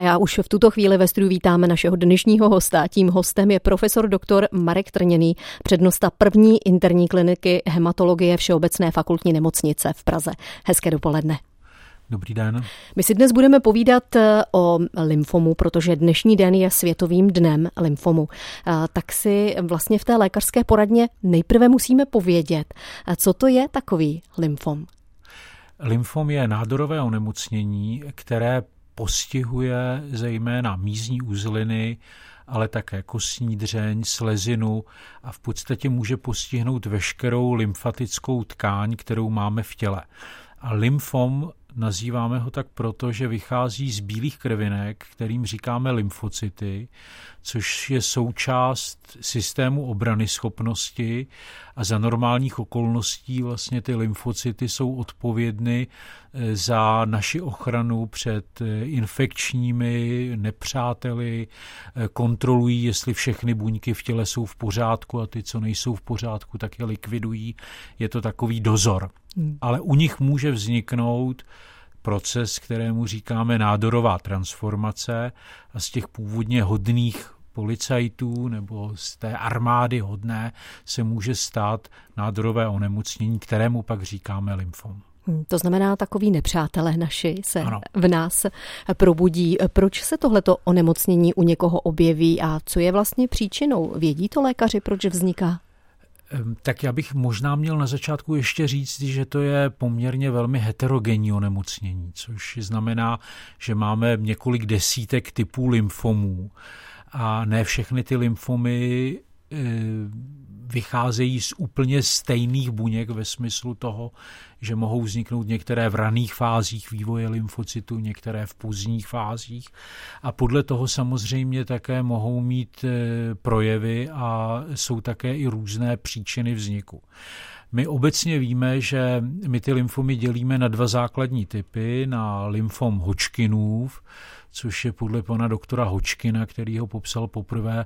Já už v tuto chvíli ve studiu vítáme našeho dnešního hosta. Tím hostem je profesor doktor Marek Trněný, přednosta první interní kliniky hematologie Všeobecné fakultní nemocnice v Praze. Hezké dopoledne. Dobrý den. My si dnes budeme povídat o lymfomu, protože dnešní den je světovým dnem lymfomu. Tak si vlastně v té lékařské poradně nejprve musíme povědět, co to je takový lymfom. Lymfom je nádorové onemocnění, které postihuje zejména mízní uzliny, ale také kostní dřeň, slezinu a v podstatě může postihnout veškerou lymfatickou tkáň, kterou máme v těle. A lymfom nazýváme ho tak proto, že vychází z bílých krvinek, kterým říkáme lymfocyty, což je součást systému obranyschopnosti a za normálních okolností vlastně ty lymfocyty jsou odpovědny za naši ochranu před infekčními nepřáteli, kontrolují, jestli všechny buňky v těle jsou v pořádku a ty, co nejsou v pořádku, tak je likvidují. Je to takový dozor. Ale u nich může vzniknout proces, kterému říkáme nádorová transformace a z těch původně hodných policajtů nebo z té armády hodné se může stát nádorové onemocnění, kterému pak říkáme lymfom. To znamená, takoví nepřátelé naši se v nás probudí. Proč se tohleto onemocnění u někoho objeví a co je vlastně příčinou? Vědí to lékaři, proč vzniká? Tak já bych možná měl na začátku ještě říct, že to je poměrně velmi heterogenní onemocnění, což znamená, že máme několik desítek typů lymfomů a ne všechny ty lymfomy vycházejí z úplně stejných buněk ve smyslu toho, že mohou vzniknout některé v raných fázích vývoje lymfocytů, některé v pozdních fázích a podle toho samozřejmě také mohou mít projevy a jsou také i různé příčiny vzniku. My obecně víme, že my ty lymfomy dělíme na dva základní typy, na lymfom Hodgkinův, což je podle pana doktora Hodgkina, který ho popsal poprvé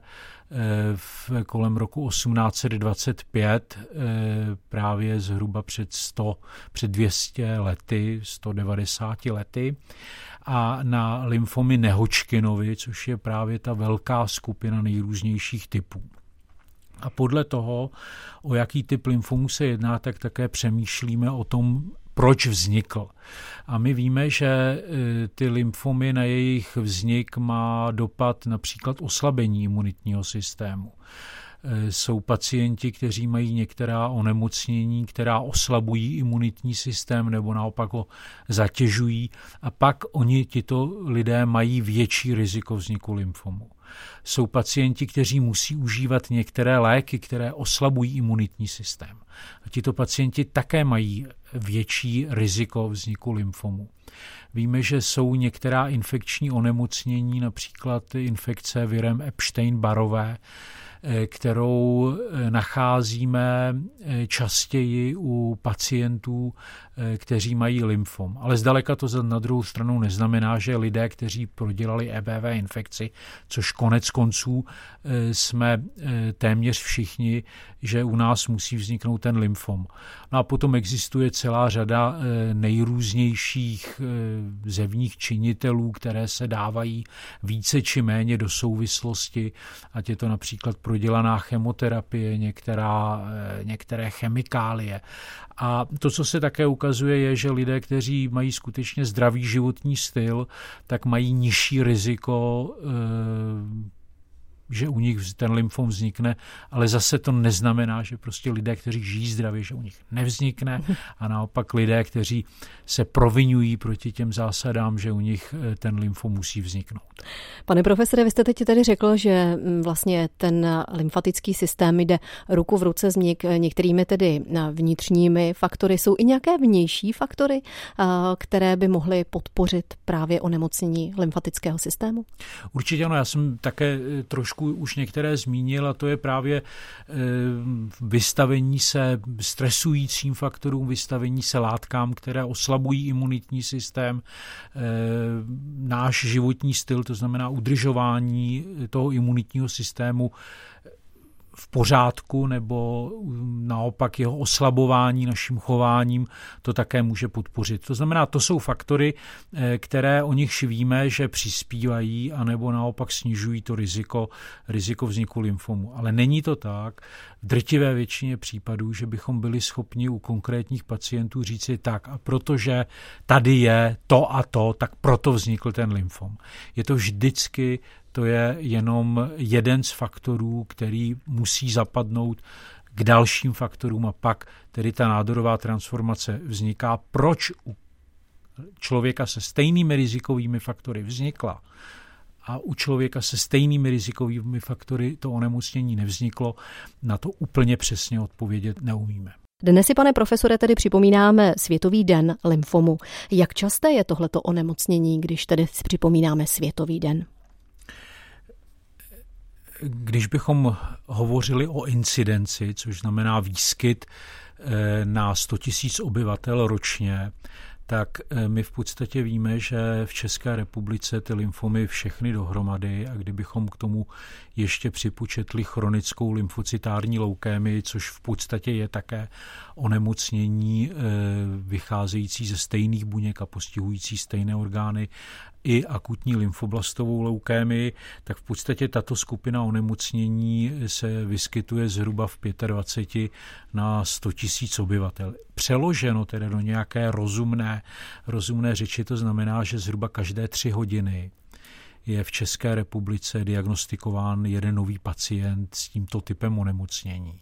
kolem roku 1825, právě zhruba před 200 lety, 190 lety, a na lymfomy ne-Hodgkinovi, což je právě ta velká skupina nejrůznějších typů. A podle toho, o jaký typ lymfomu se jedná, tak také přemýšlíme o tom, proč vznikl. A my víme, že ty lymfomy na jejich vznik má dopad například oslabení imunitního systému. Jsou pacienti, kteří mají některá onemocnění, která oslabují imunitní systém nebo naopak ho zatěžují a pak tito lidé mají větší riziko vzniku lymfomu. Jsou pacienti, kteří musí užívat některé léky, které oslabují imunitní systém. A tito pacienti také mají větší riziko vzniku lymfomu. Víme, že jsou některá infekční onemocnění, například infekce virem Epstein-Barrové, kterou nacházíme častěji u pacientů, kteří mají lymfom. Ale zdaleka to na druhou stranu neznamená, že lidé, kteří prodělali EBV infekci, což konec konců jsme téměř všichni, že u nás musí vzniknout ten lymfom. No a potom existuje celá řada nejrůznějších zevních činitelů, které se dávají více či méně do souvislosti, ať je to například prodělaná chemoterapie, některé chemikálie. A to, co se také ukazuje, je, že lidé, kteří mají skutečně zdravý životní styl, tak mají nižší riziko, že u nich ten lymfom vznikne, ale zase to neznamená, že prostě lidé, kteří žijí zdravě, že u nich nevznikne a naopak lidé, kteří se proviňují proti těm zásadám, že u nich ten lymfom musí vzniknout. Pane profesore, vy jste teď tady řekl, že vlastně ten lymfatický systém jde ruku v ruce s některými tedy vnitřními faktory. Jsou i nějaké vnější faktory, které by mohly podpořit právě onemocnění lymfatického systému? Určitě ano, já jsem také trošku už některé zmínil a to je právě vystavení se stresujícím faktorům, vystavení se látkám, které oslabují imunitní systém, náš životní styl, to znamená udržování toho imunitního systému v pořádku, nebo naopak jeho oslabování naším chováním to také může podpořit. To znamená, to jsou faktory, které o nich víme, že přispívají, anebo naopak snižují to riziko vzniku lymfomu. Ale není to tak v drtivé většině případů, že bychom byli schopni u konkrétních pacientů říci tak, a protože tady je to a to, tak proto vznikl ten lymfom. Je to vždycky, to je jenom jeden z faktorů, který musí zapadnout k dalším faktorům a pak tedy ta nádorová transformace vzniká. Proč u člověka se stejnými rizikovými faktory vznikla a u člověka se stejnými rizikovými faktory to onemocnění nevzniklo, na to úplně přesně odpovědět neumíme. Dnes si, pane profesore, tedy připomínáme Světový den lymfomu. Jak časté je tohleto onemocnění, když tedy připomínáme Světový den? Když bychom hovořili o incidenci, což znamená výskyt na 100 000 obyvatel ročně, tak my v podstatě víme, že v České republice ty lymfomy všechny dohromady, a kdybychom k tomu ještě připočetli chronickou lymfocytární leukémii, což v podstatě je také onemocnění vycházející ze stejných buněk a postihující stejné orgány, i akutní lymfoblastovou leukémii, tak v podstatě tato skupina onemocnění se vyskytuje zhruba v 25 na 100 000 obyvatel. Přeloženo tedy do nějaké rozumné řeči, to znamená, že zhruba každé 3 hodiny je v České republice diagnostikován jeden nový pacient s tímto typem onemocnění.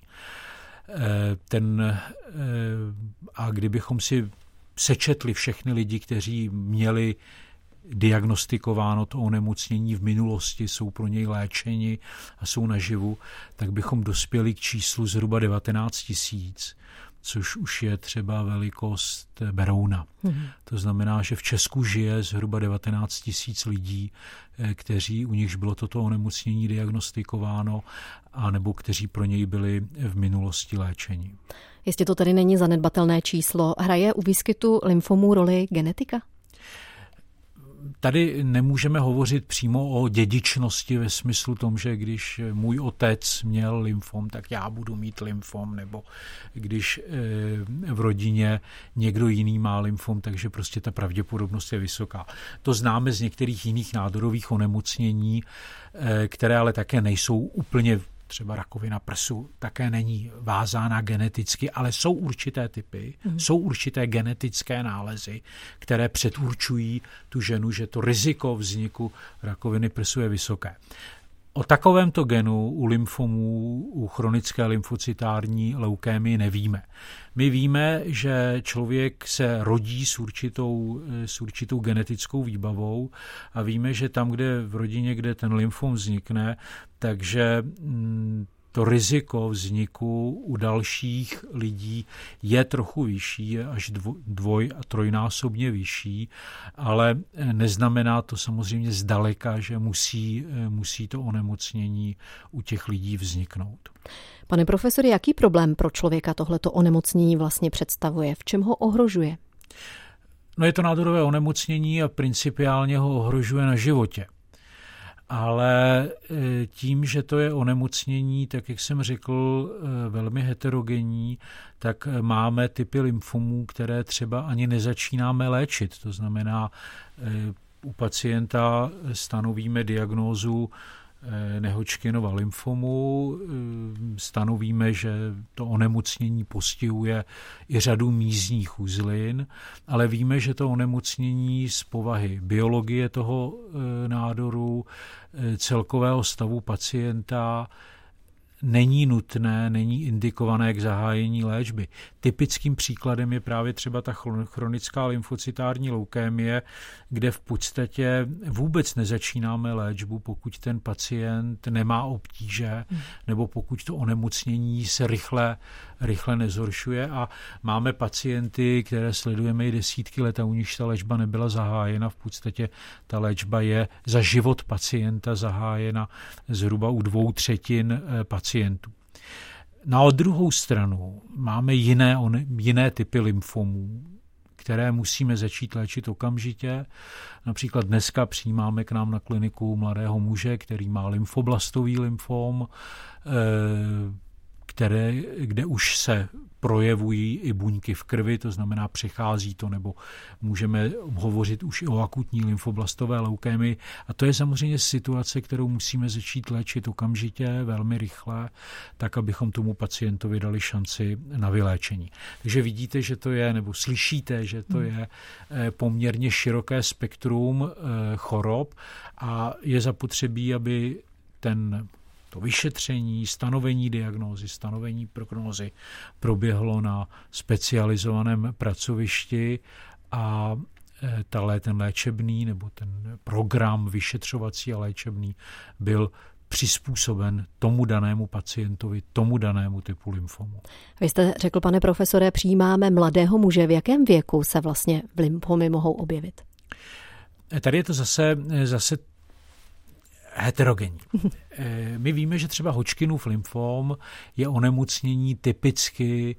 A kdybychom si sečetli všechny lidi, kteří měli diagnostikováno to onemocnění v minulosti, jsou pro něj léčeni a jsou naživu, tak bychom dospěli k číslu zhruba 19 000, což už je třeba velikost Berouna. To znamená, že v Česku žije zhruba 19 000 lidí, u nichž bylo toto onemocnění diagnostikováno, anebo kteří pro něj byli v minulosti léčeni. Jestli to tedy není zanedbatelné číslo, hraje u výskytu lymfomů roli genetika? Tady nemůžeme hovořit přímo o dědičnosti ve smyslu tom, že když můj otec měl lymfom, tak já budu mít lymfom, nebo když v rodině někdo jiný má lymfom, takže prostě ta pravděpodobnost je vysoká. To známe z některých jiných nádorových onemocnění, které ale také nejsou úplně, třeba rakovina prsu také není vázána geneticky, ale jsou určité typy, jsou určité genetické nálezy, které předurčují tu ženu, že to riziko vzniku rakoviny prsu je vysoké. O takovémto genu u lymfomů, u chronické lymfocytární leukémie nevíme. My víme, že člověk se rodí s určitou genetickou výbavou a víme, že tam, kde v rodině, kde ten lymfom vznikne, takže to riziko vzniku u dalších lidí je trochu vyšší, až 2- a 3násobně vyšší, ale neznamená to samozřejmě zdaleka, že musí to onemocnění u těch lidí vzniknout. Pane profesore, jaký problém pro člověka tohleto onemocnění vlastně představuje? V čem ho ohrožuje? No, je to nádorové onemocnění a principiálně ho ohrožuje na životě. Ale tím, že to je onemocnění, tak jak jsem řekl, velmi heterogenní, tak máme typy lymfomů, které třeba ani nezačínáme léčit. To znamená, u pacienta stanovíme diagnózu Nehodgkinova lymfomu, stanovíme, že to onemocnění postihuje i řadu mízních uzlin, ale víme, že to onemocnění z povahy biologie toho nádoru, celkového stavu pacienta není nutné, není indikované k zahájení léčby. Typickým příkladem je právě třeba ta chronická lymfocytární leukémie, kde v podstatě vůbec nezačínáme léčbu, pokud ten pacient nemá obtíže nebo pokud to onemocnění se rychle nezhoršuje, a máme pacienty, které sledujeme i desítky let a u nich ta léčba nebyla zahájena. V podstatě ta léčba je za život pacienta zahájena zhruba u 2/3 pacientů. Na druhou stranu máme jiné typy lymfomů, které musíme začít léčit okamžitě. Například dneska přijímáme k nám na kliniku mladého muže, který má lymfoblastový lymfom, kde už se projevují i buňky v krvi, to znamená přechází to, nebo můžeme hovořit už i o akutní lymfoblastové leukémii. A to je samozřejmě situace, kterou musíme začít léčit okamžitě, velmi rychle, tak, abychom tomu pacientovi dali šanci na vyléčení. Takže vidíte, že to je, nebo slyšíte, že to je poměrně široké spektrum chorob a je zapotřebí, aby to vyšetření, stanovení diagnózy, stanovení prognózy proběhlo na specializovaném pracovišti a ten léčebný nebo ten program vyšetřovací a léčebný byl přizpůsoben tomu danému pacientovi, tomu danému typu lymfomu. Vy jste řekl, pane profesore, přijímáme mladého muže. V jakém věku se vlastně lymfomy mohou objevit? Tady je to zase heterogenní. My víme, že třeba Hodgkinův lymfom je onemocnění typicky,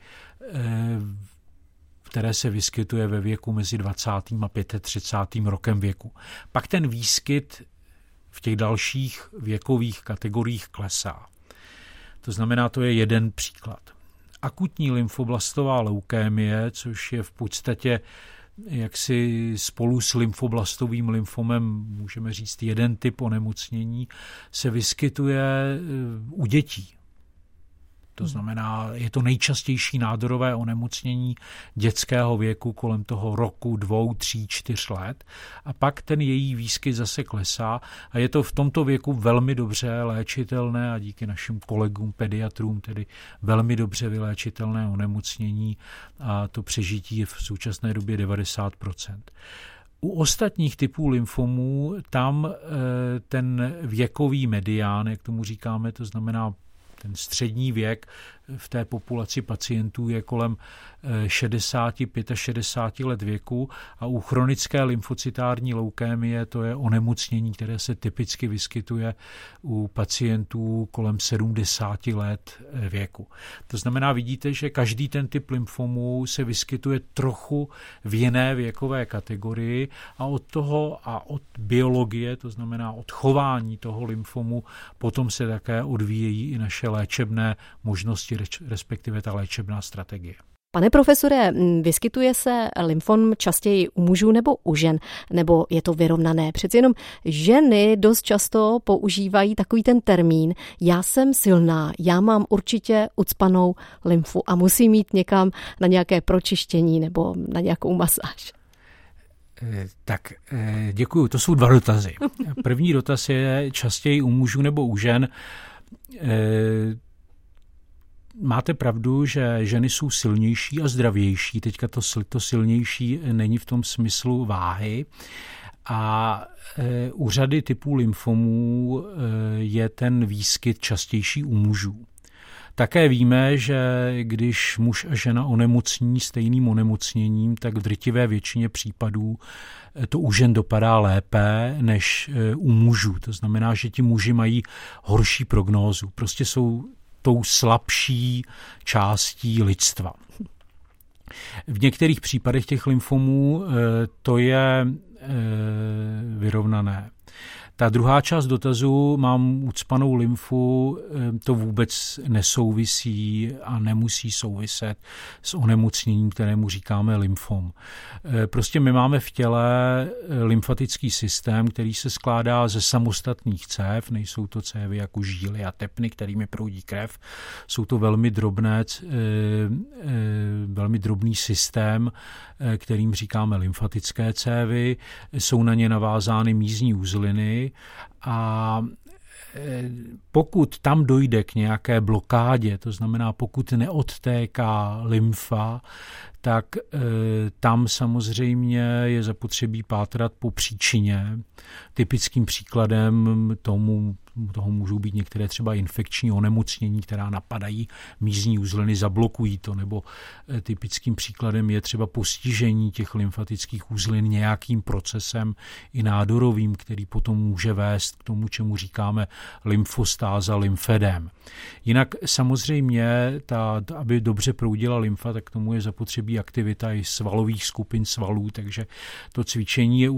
které se vyskytuje ve věku mezi 20. a 35. rokem věku. Pak ten výskyt v těch dalších věkových kategoriích klesá. To znamená, to je jeden příklad. Akutní lymfoblastová leukémie, což je v podstatě jaksi spolu s lymfoblastovým lymfomem, můžeme říct, jeden typ onemocnění, se vyskytuje u dětí. To znamená, je to nejčastější nádorové onemocnění dětského věku kolem toho roku 2, 3, 4 let a pak ten její výskyt zase klesá a je to v tomto věku velmi dobře léčitelné a díky našim kolegům, pediatrům, tedy velmi dobře vyléčitelné onemocnění a to přežití je v současné době 90%. U ostatních typů lymfomů tam ten věkový medián, jak tomu říkáme, to znamená ten střední věk v té populaci pacientů je kolem 65 let věku a u chronické lymfocytární leukémie to je onemocnění, které se typicky vyskytuje u pacientů kolem 70 let věku. To znamená, vidíte, že každý ten typ lymfomu se vyskytuje trochu v jiné věkové kategorii a od toho a od biologie, to znamená od chování toho lymfomu, potom se také odvíjejí i naše léčebné možnosti, respektive ta léčebná strategie. Pane profesore, vyskytuje se lymfom častěji u mužů nebo u žen, nebo je to vyrovnané? Přeci jenom ženy dost často používají takový ten termín, já jsem silná, já mám určitě ucpanou lymfu a musím jít někam na nějaké pročištění nebo na nějakou masáž. Tak děkuju, to jsou 2 dotazy. První dotaz je častěji u mužů nebo u žen. Máte pravdu, že ženy jsou silnější a zdravější. Teďka to silnější není v tom smyslu váhy. A u řady typů lymfomů je ten výskyt častější u mužů. Také víme, že když muž a žena onemocní stejným onemocněním, tak v drtivé většině případů to u žen dopadá lépe než u mužů. To znamená, že ti muži mají horší prognózu. Prostě jsou tou slabší částí lidstva. V některých případech těch lymfomů to je vyrovnané. Ta druhá část dotazu, mám ucpanou lymfu, to vůbec nesouvisí a nemusí souviset s onemocněním, kterému říkáme lymfom. Prostě my máme v těle lymfatický systém, který se skládá ze samostatných cév, nejsou to cévy jako žíly a tepny, kterými proudí krev. Jsou to velmi drobný systém, kterým říkáme lymfatické cévy. Jsou na ně navázány mízní uzliny a pokud tam dojde k nějaké blokádě, to znamená pokud neodtéká lymfa, tak tam samozřejmě je zapotřebí pátrat po příčině. Typickým příkladem toho můžou být některé třeba infekční onemocnění, která napadají mízní uzliny, zablokují to, nebo typickým příkladem je třeba postižení těch lymfatických uzlin nějakým procesem i nádorovým, který potom může vést k tomu, čemu říkáme lymfostáza, lymfedem. Jinak samozřejmě, aby dobře proudila lymfa, tak k tomu je zapotřebí, působí aktivita i svalových skupin svalů, takže to cvičení je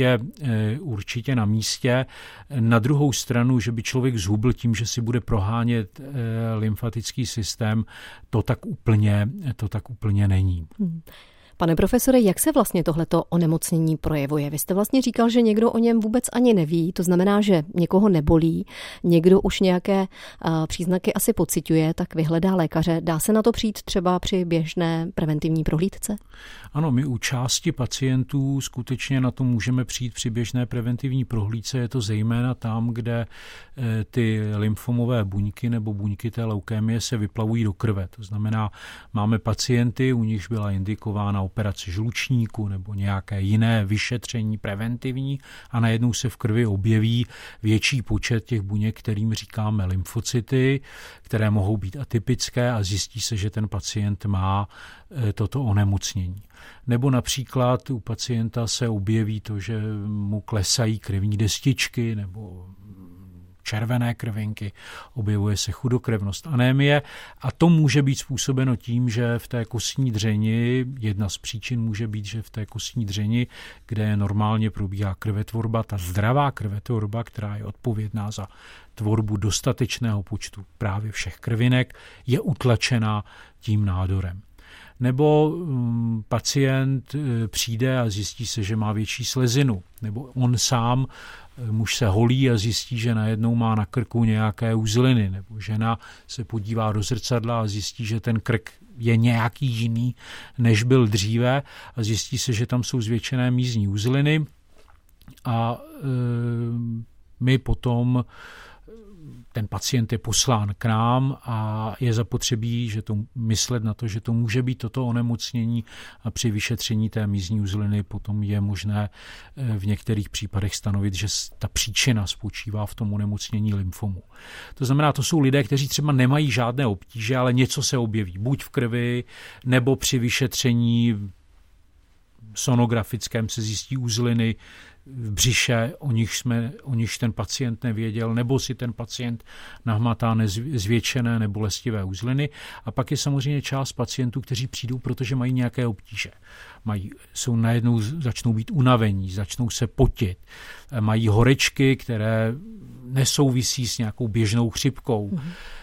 určitě na místě. Na druhou stranu, že by člověk zhubl tím, že si bude prohánět lymfatický systém, to tak úplně není. Pane profesore, jak se vlastně tohleto onemocnění projevuje? Vy jste vlastně říkal, že někdo o něm vůbec ani neví, to znamená, že někoho nebolí, někdo už nějaké příznaky asi pociťuje, tak vyhledá lékaře. Dá se na to přijít třeba při běžné preventivní prohlídce? Ano, my u části pacientů skutečně na to můžeme přijít při běžné preventivní prohlídce. Je to zejména tam, kde ty lymfomové buňky nebo buňky té leukémie se vyplavují do krve. To znamená, máme pacienty, u nichž byla indikována operace žlučníku nebo nějaké jiné vyšetření preventivní a najednou se v krvi objeví větší počet těch buněk, kterým říkáme lymfocyty, které mohou být atypické a zjistí se, že ten pacient má toto onemocnění. Nebo například u pacienta se objeví to, že mu klesají krevní destičky nebo červené krvinky, objevuje se chudokrevnost, anémie a to může být způsobeno tím, že v té kostní dřeni, jedna z příčin může být, že v té kostní dřeni, kde normálně probíhá krvetvorba, ta zdravá krvetvorba, která je odpovědná za tvorbu dostatečného počtu právě všech krvinek, je utlačena tím nádorem. Nebo pacient přijde a zjistí se, že má větší slezinu. Nebo on sám, muž se holí a zjistí, že najednou má na krku nějaké uzliny. Nebo žena se podívá do zrcadla a zjistí, že ten krk je nějaký jiný, než byl dříve a zjistí se, že tam jsou zvětšené mízní uzliny a my potom ten pacient je poslán k nám a je zapotřebí, že to myslet na to, že to může být toto onemocnění a při vyšetření té mízní uzliny potom je možné v některých případech stanovit, že ta příčina spočívá v tom onemocnění lymfomu. To znamená, to jsou lidé, kteří třeba nemají žádné obtíže, ale něco se objeví, buď v krvi, nebo při vyšetření sonografickém se zjistí uzliny v břiše, o nichž ten pacient nevěděl, nebo si ten pacient nahmatá zvětšené nebo bolestivé uzliny. A pak je samozřejmě část pacientů, kteří přijdou, protože mají nějaké obtíže. Najednou začnou být unavení, začnou se potit, mají horečky, které nesouvisí s nějakou běžnou chřipkou.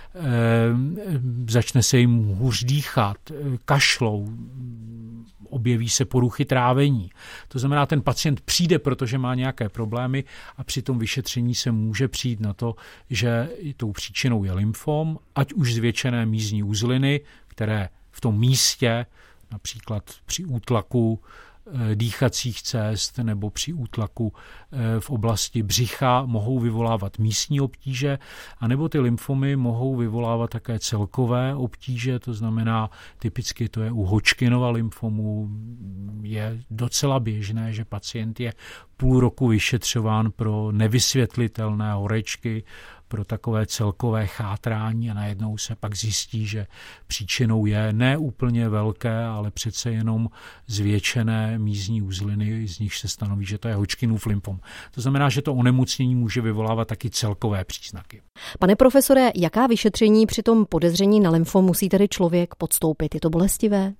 Začne se jim hůř dýchat, kašlou, objeví se poruchy trávení. To znamená, ten pacient přijde, protože má nějaké problémy a při tom vyšetření se může přijít na to, že tou příčinou je lymfom, ať už zvětšené mízní uzliny, které v tom místě, například při útlaku dýchacích cest nebo při útlaku v oblasti břicha mohou vyvolávat místní obtíže, anebo ty lymfomy mohou vyvolávat také celkové obtíže, to znamená typicky to je u Hodgkinova lymfomu, je docela běžné, že pacient je půl roku vyšetřován pro nevysvětlitelné horečky, pro takové celkové chátrání a najednou se pak zjistí, že příčinou je ne úplně velké, ale přece jenom zvětšené mízní uzliny, z nich se stanoví, že to je Hodgkinův lymfom. To znamená, že to onemocnění může vyvolávat taky celkové příznaky. Pane profesore, jaká vyšetření při tom podezření na lymfom musí tedy člověk podstoupit? Je to bolestivé?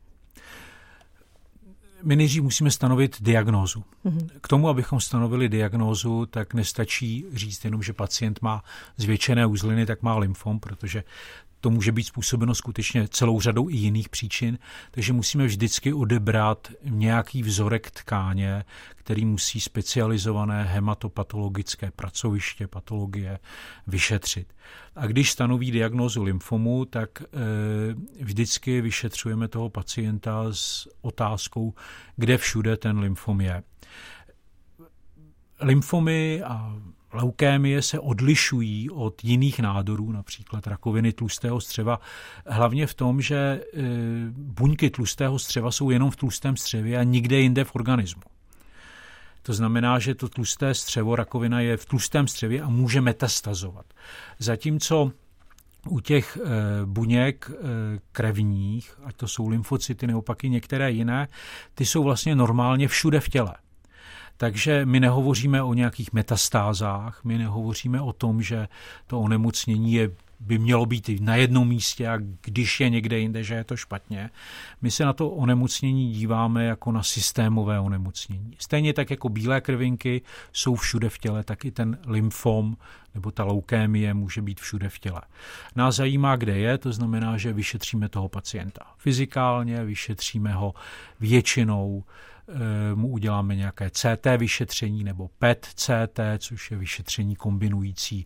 My nejdřív musíme stanovit diagnózu. K tomu, abychom stanovili diagnózu, tak nestačí říct jenom, že pacient má zvětšené uzliny, tak má lymfom, protože to může být způsobeno skutečně celou řadou i jiných příčin, takže musíme vždycky odebrat nějaký vzorek tkáně, který musí specializované hematopatologické pracoviště patologie vyšetřit. A když stanoví diagnózu lymfomu, tak vždycky vyšetřujeme toho pacienta s otázkou, kde všude ten lymfom je. Lymfomy a leukémie se odlišují od jiných nádorů, například rakoviny tlustého střeva, hlavně v tom, že buňky tlustého střeva jsou jenom v tlustém střevě a nikde jinde v organismu. To znamená, že to tlusté střevo, rakovina je v tlustém střevě a může metastazovat. Zatímco u těch buněk krevních, ať to jsou lymfocyty nebo pak i některé jiné, ty jsou vlastně normálně všude v těle. Takže my nehovoříme o nějakých metastázách, my nehovoříme o tom, že to onemocnění je by mělo být na jednom místě a když je někde jinde, že je to špatně. My se na to onemocnění díváme jako na systémové onemocnění. Stejně tak jako bílé krvinky jsou všude v těle, tak i ten lymfom nebo ta leukémie může být všude v těle. Nás zajímá, kde je, to znamená, že vyšetříme toho pacienta fyzikálně, vyšetříme ho většinou, mu uděláme nějaké CT vyšetření nebo PET-CT, což je vyšetření kombinující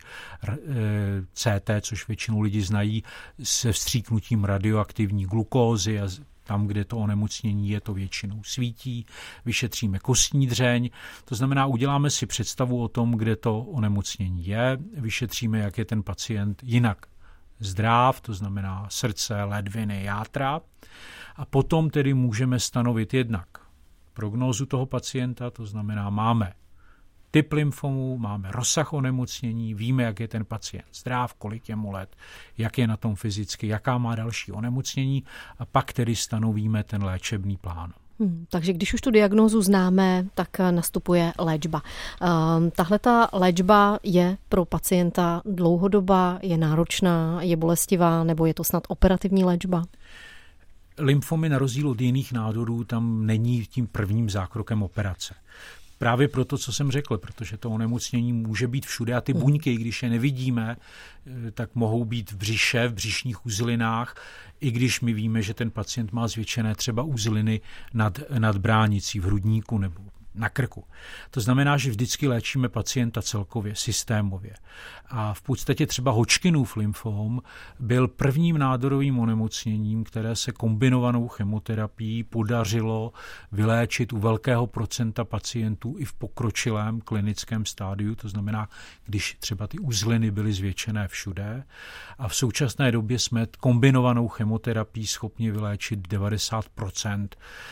CT, což většinou lidi znají, se vstříknutím radioaktivní glukózy a tam, kde to onemocnění je, to většinou svítí. Vyšetříme kostní dřeň, to znamená, uděláme si představu o tom, kde to onemocnění je, vyšetříme, jak je ten pacient jinak zdrav, to znamená srdce, ledviny, játra a potom tedy můžeme stanovit jednak prognózu toho pacienta, to znamená, máme typ lymfomu, máme rozsah onemocnění, víme, jak je ten pacient zdrav, kolik je mu let, jak je na tom fyzicky, jaká má další onemocnění a pak tedy stanovíme ten léčebný plán. Takže když už tu diagnózu známe, tak nastupuje léčba. Tahle ta léčba je pro pacienta dlouhodobá, je náročná, je bolestivá, nebo je to snad operativní léčba? Lymfomy na rozdíl od jiných nádorů tam není tím prvním zákrokem operace. Právě proto, co jsem řekl, protože to onemocnění může být všude a ty buňky, když je nevidíme, tak mohou být v břiše, v břišních uzlinách, i když my víme, že ten pacient má zvětšené třeba uzliny nad bránicí, v hrudníku nebo na krku. To znamená, že vždycky léčíme pacienta celkově, systémově. A v podstatě třeba Hodgkinův lymfóm byl prvním nádorovým onemocněním, které se kombinovanou chemoterapií podařilo vyléčit u velkého procenta pacientů i v pokročilém klinickém stádiu, to znamená, když třeba ty uzliny byly zvětšené všude. A v současné době jsme kombinovanou chemoterapií schopni vyléčit 90%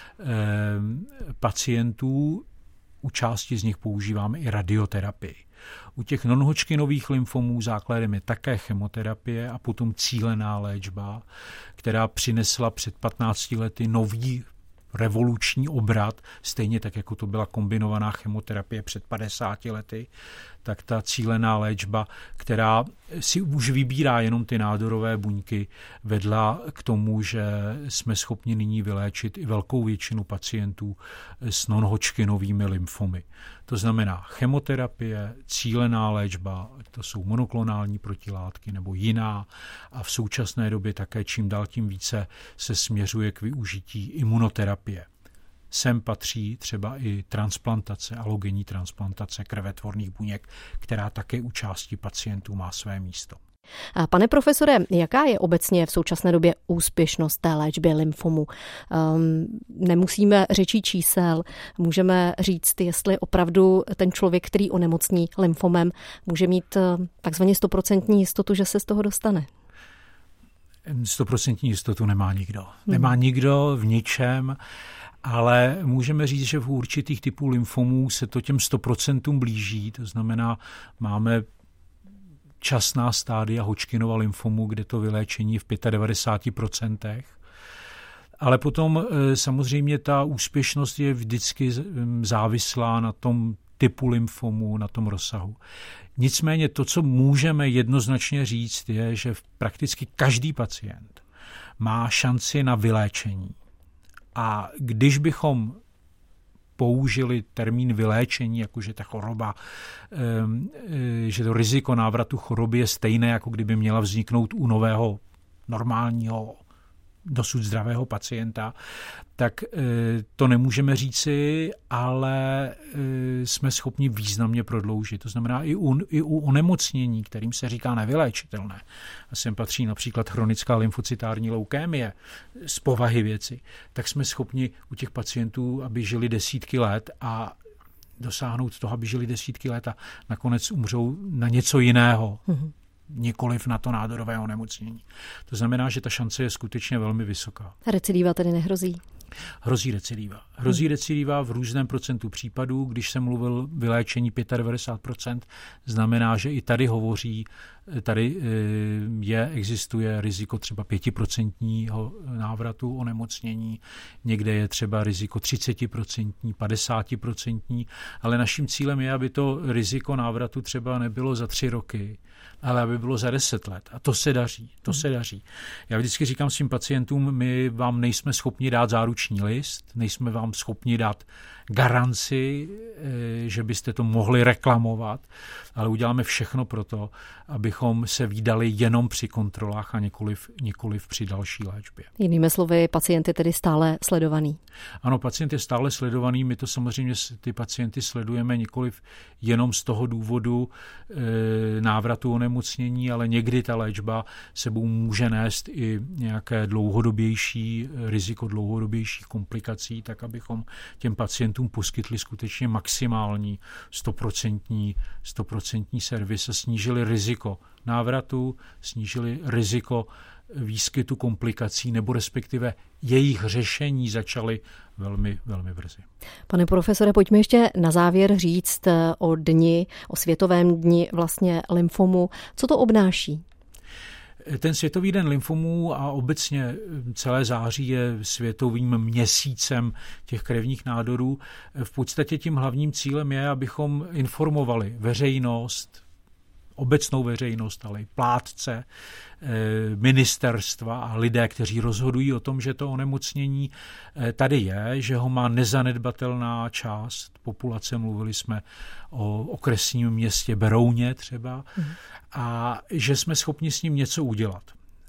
pacientů. U části z nich používáme i radioterapii. U těch non-Hodgkinových lymfomů základem je také chemoterapie a potom cílená léčba, která přinesla před 15 lety nový revoluční obrat, stejně tak, jako to byla kombinovaná chemoterapie před 50 lety, tak ta cílená léčba, která si už vybírá jenom ty nádorové buňky, vedla k tomu, že jsme schopni nyní vyléčit i velkou většinu pacientů s non-Hodgkinovými lymfomy. To znamená chemoterapie, cílená léčba, to jsou monoklonální protilátky nebo jiná a v současné době také čím dál tím více se směřuje k využití imunoterapie. Sem patří třeba i transplantace, alogenní transplantace krvetvorných buněk, která také u části pacientů má své místo. Pane profesore, jaká je obecně v současné době úspěšnost té léčby lymfomu? Nemusíme řečit čísel, můžeme říct, jestli opravdu ten člověk, který onemocní lymfomem, může mít takzvaně 100% jistotu, že se z toho dostane. 100% jistotu nemá nikdo. Nemá nikdo v ničem, ale můžeme říct, že v určitých typů lymfomů se to těm 100% blíží, to znamená, máme časná stádia Hodgkinova lymfomu, kde to vyléčení je v 95%. Ale potom samozřejmě ta úspěšnost je vždycky závislá na tom typu lymfomu, na tom rozsahu. Nicméně to, co můžeme jednoznačně říct, je, že prakticky každý pacient má šanci na vyléčení. A když bychom použili termín vyléčení, jakože ta choroba, že to riziko návratu choroby je stejné, jako kdyby měla vzniknout u nového normálního dosud zdravého pacienta, tak to nemůžeme říci, ale jsme schopni významně prodloužit. To znamená i u onemocnění, kterým se říká nevyléčitelné. A sem patří například chronická lymfocytární leukémie z povahy věci, tak jsme schopni u těch pacientů, aby žili desítky let a dosáhnout toho, aby žili desítky let a nakonec umřou na něco jiného. Nikoliv na to nádorové onemocnění. To znamená, že ta šance je skutečně velmi vysoká. Recidiva tedy nehrozí? Hrozí recidiva. Hrozí recidiva v různém procentu případů. Když jsem mluvil vyléčení 95%, znamená, že i tady hovoří Tady existuje riziko třeba 5% návratu onemocnění, někde je třeba riziko 30%, 50%, ale naším cílem je, aby to riziko návratu třeba nebylo za 3 roky, ale aby bylo za 10 let. A to se daří. Já vždycky říkám svým pacientům, my vám nejsme schopni dát záruční list, nejsme vám schopni dát garanci, že byste to mohli reklamovat, ale uděláme všechno pro to, abychom se vídali jenom při kontrolách a nikoliv při další léčbě. Jinými slovy, pacient je tedy stále sledovaný. Ano, pacient je stále sledovaný, my to samozřejmě ty pacienty sledujeme nikoliv jenom z toho důvodu návratu onemocnění, ale někdy ta léčba sebou může nést i nějaké riziko dlouhodobějších komplikací, tak abychom těm pacientům poskytli skutečně maximální 100% servis a snížili riziko návratu, snížili riziko výskytu komplikací nebo respektive jejich řešení začaly velmi, velmi brzy. Pane profesore, pojďme ještě na závěr říct o Světovém dni vlastně lymfomu. Co to obnáší? Ten Světový den lymfomů a obecně celé září je světovým měsícem těch krevních nádorů. V podstatě tím hlavním cílem je, abychom informovali veřejnost, obecnou veřejnost, ale i plátce, ministerstva a lidé, kteří rozhodují o tom, že to onemocnění tady je, že ho má nezanedbatelná část populace. Mluvili jsme o okresním městě Berouně třeba a že jsme schopni s ním něco udělat.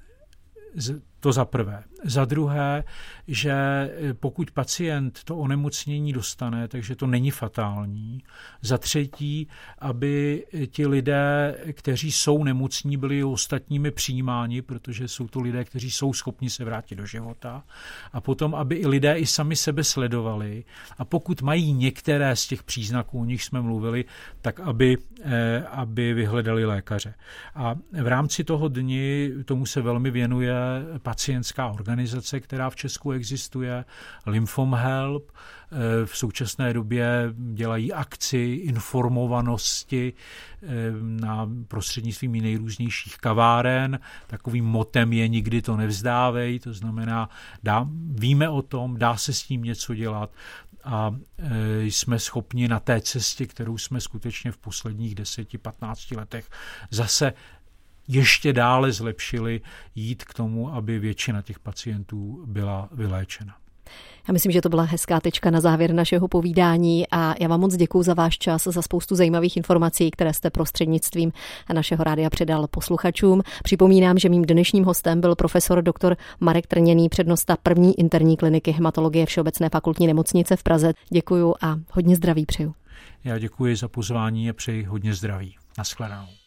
To za prvé. Za druhé, že pokud pacient to onemocnění dostane, takže to není fatální. Za třetí, aby ti lidé, kteří jsou nemocní, byli ostatními přijímáni, protože jsou to lidé, kteří jsou schopni se vrátit do života. A potom, aby i lidé i sami sebe sledovali. A pokud mají některé z těch příznaků, o nich jsme mluvili, tak aby vyhledali lékaře. A v rámci toho dni tomu se velmi věnuje pacientská organizace, která v Česku existuje, Lymphom Help. V současné době dělají akci informovanosti na prostřednictvím nejrůznějších kaváren. Takovým motem je nikdy to nevzdávej, to znamená, víme o tom, dá se s tím něco dělat a jsme schopni na té cestě, kterou jsme skutečně v posledních 10-15 letech zase ještě dále zlepšili, jít k tomu, aby většina těch pacientů byla vyléčena. Já myslím, že to byla hezká tečka na závěr našeho povídání a já vám moc děkuju za váš čas, za spoustu zajímavých informací, které jste prostřednictvím našeho rádia předal posluchačům. Připomínám, že mým dnešním hostem byl profesor dr. Marek Trněný, přednosta 1. interní kliniky hematologie Všeobecné fakultní nemocnice v Praze. Děkuju a hodně zdraví přeju. Já děkuji za pozvání a přeji hodně zdraví. Naschledanou.